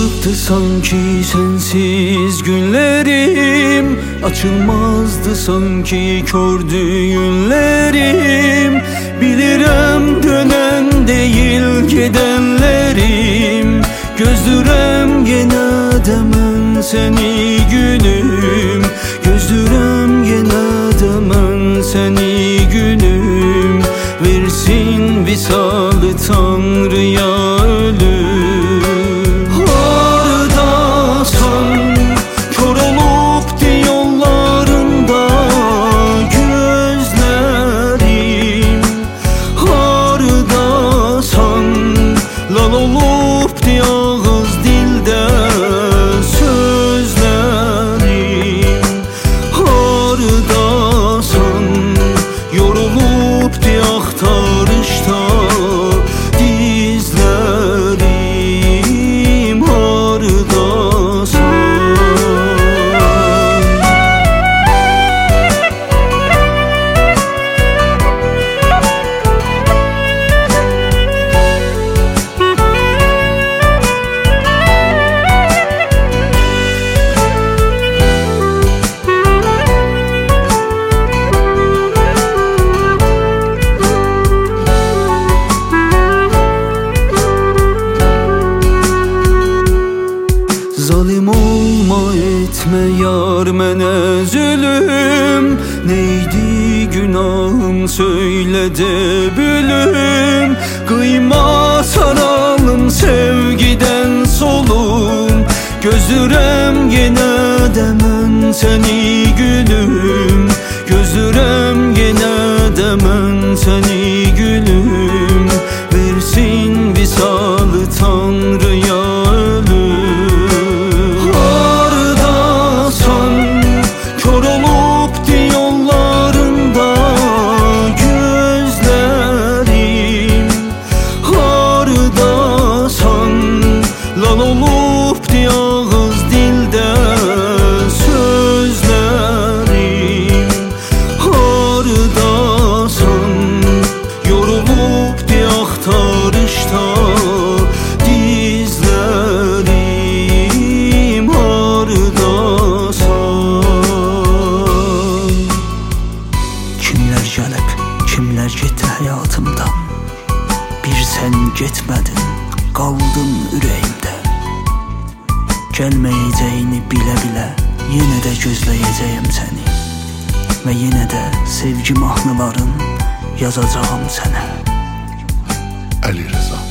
Açılacakdı sanki sensiz günlerim, açılmazdı sanki kör düğünlerim. Bilirim dönen değil gidenlerim, gözdürem gene demen seni gülüm, gözdürem gene demen seni gülüm. Versin visalı Tanrı'ya ölüm. Hardasan kör olup yollarında gözlerim, hardasan lal olup ağız dilde sözlerim, hardasan yorulup aktarışta dizlerim, hardasan. Zalim olma etme yar mene zulüm, neydi günahım söyle de bülüm. Kıyma saralım sevgiden solum, gözürem gene demen seni gülüm, gözürem gene demen seni gülüm. Versin visalı Tanrı'ya ölüm. Lal olup ağız dilde sözlerim, hardasan yorulup aktarışta dizlerim, hardasan. Kimler gelip kimler gitti hayatımdan, bir sen gitmedin kaldın ürəyimdə. Gəlməyəcəyini bilə-bilə yenə də gözləyəcəyim səni və yenə də sevgi mahnıların yazacağım sənə. Ali Rıza.